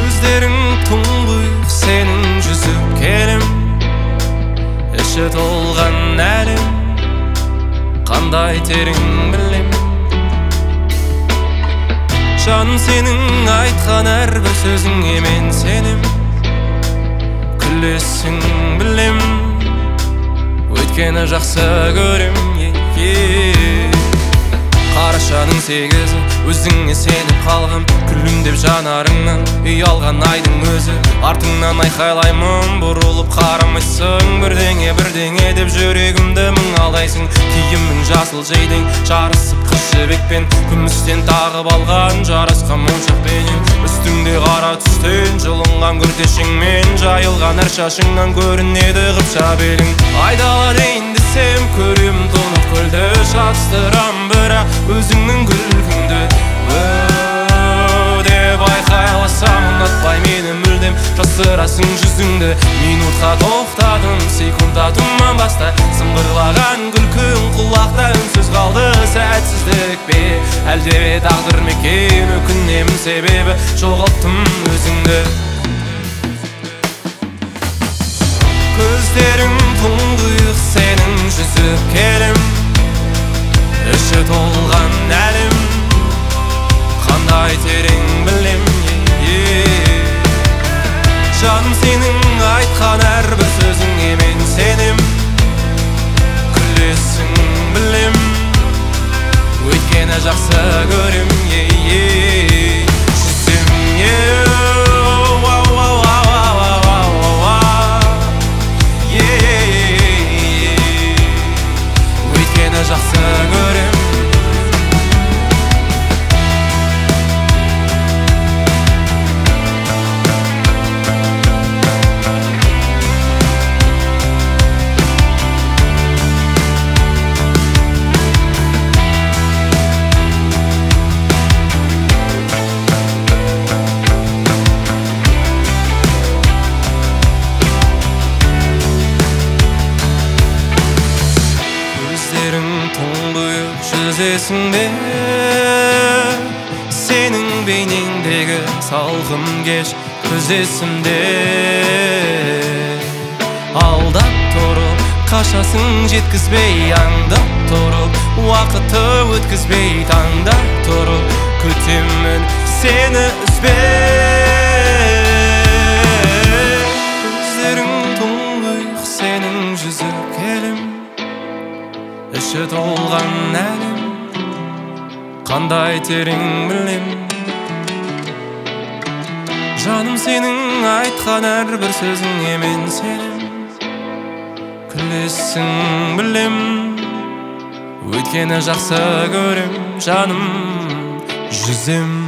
Көздерің тұңғиық сенің жүзіп келем, іші толған әлем, қандай терең білем. Жаным сенің айтқан әрбір сөзіңе мен сенем, күлесің білем, өткені жақсы көрем. Қарашаның 8-і өзіңе сеніп қалғам, күлімдеп жанарыңнан ұялған айдың өзі. Артыңнан айқайлаймын, бұрылып қарамайсың, бірдеңе деп жүрегімді мың алдайсың. Киімің жасыл жейдең, жарысып қыз жібекпен, күмістен тағып алған жарасқан моншақпенен. Үстіңде қара түстен жылынған күртешіңмен, жайылған әр шашыңнан көрінеді қыпша белің. Айдала дейін десем көрем тұнық көлді, шатыстырам бірақ өзіңнің күлкіңді. Деп айқайласам ұнатпай мені мүлдем, жасырасың жүзіңді. Минутқа тоқтадым, секундта тұман баста, сыңғырлаған күлкің құлақта үнсіз қалды. Сәтсіздік пе, әлде тағдыр ма екен, өкінемін себебі жоғалттым өзіңді. Көздерің тұңғиық сенің жүзіп келем, іші толған әлем, қандай терең білем. Жаным сенің айтқан әрбір сөзіңе мен сенем, күлесің білем, өткені жақсы көрем. Өткені жақсы көрем. Тұңғиық жүзесің бе, сенің бейнеңдегі салқын кеш көзесімде. Алдап тұрып қашасың жеткізбей, аңдап тұрып уақытты өткізбей, таңдап тұрып күтемін сені үзбей. Көздерің тұңғиық сенің жүзіп келем, іші толған әлем, қандай терең білем. Жаным сенің айтқан әрбір сөзіңе мен сенем, күлесің білем, өткені жақсы көрем. Жаным жүзем.